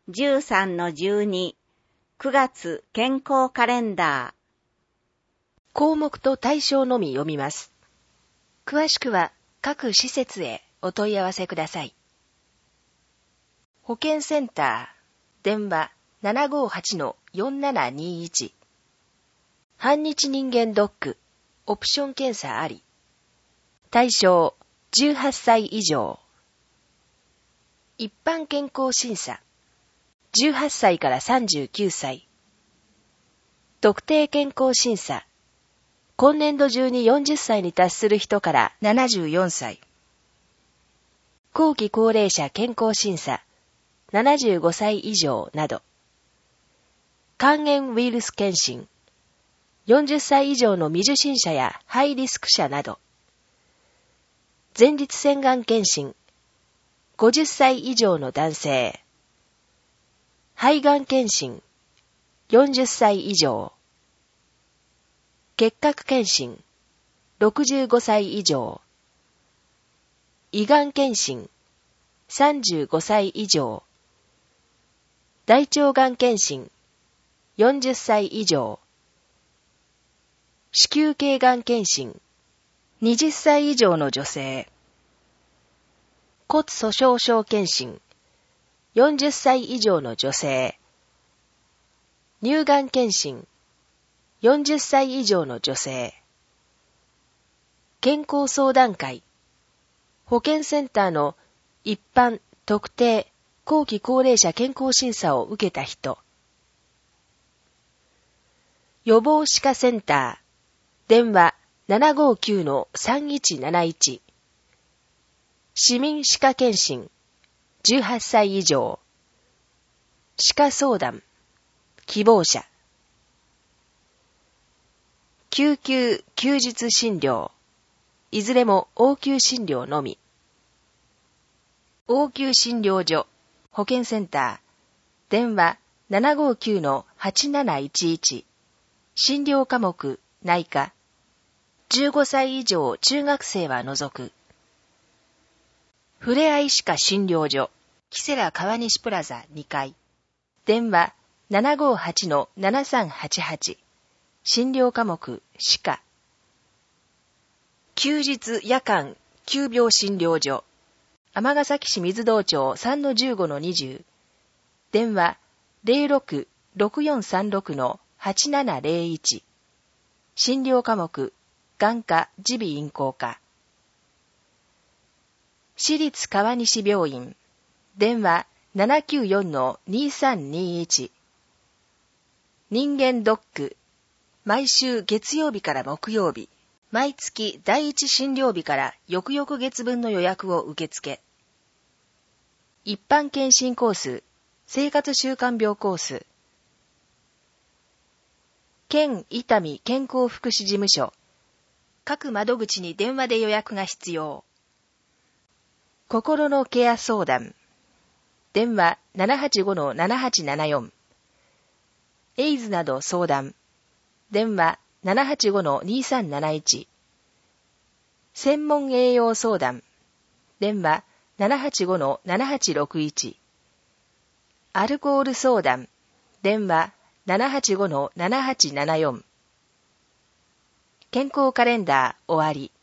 13-12 9月健康カレンダー。 項目と対象のみ読みます。詳しくは各施設へお問い合わせください。保健センター、電話 758-4721。半日人間ドック、オプション検査あり。対象、18歳以上。一般健康審査、18歳から39歳。特定健康審査、今年度中に40歳に達する人から74歳。後期高齢者健康審査、75歳以上など。肝炎ウイルス検診、40歳以上の未受診者やハイリスク者など。前立腺がん検診、50歳以上の男性。肺がん検診、40歳以上。結核検診、65歳以上。胃がん検診、35歳以上。大腸がん検診、40歳以上。子宮頸がん検診、20歳以上の女性。骨粗しょう症検診、40歳以上の女性。乳がん検診、40歳以上の女性。健康相談会、保健センターの一般、特定、後期高齢者健康審査を受けた人。予防歯科センター、電話 759-3171。市民歯科検診、18歳以上。歯科相談、希望者。救急休日診療、いずれも応急診療のみ。応急診療所、保健センター、電話 759-8711。診療科目、内科。15歳以上中学生は除く。ふれあい歯科診療所、キセラ川西プラザ2階。電話 758-7388。診療科目、歯科。休日夜間急病診療所、尼崎市水道町 3-15-20。電話 06-6436-8701。診療科目、眼科耳鼻咽喉科。市立川西病院、電話 794-2321。人間ドック、毎週月曜日から木曜日、毎月第一診療日から翌々月分の予約を受付。一般検診コース、生活習慣病コース。県伊丹健康福祉事務所、各窓口に電話で予約が必要。心のケア相談、電話 785-7874。エイズなど相談、電話 785-2371。専門栄養相談、電話 785-7861。アルコール相談、電話 785-7874。健康カレンダー終わり。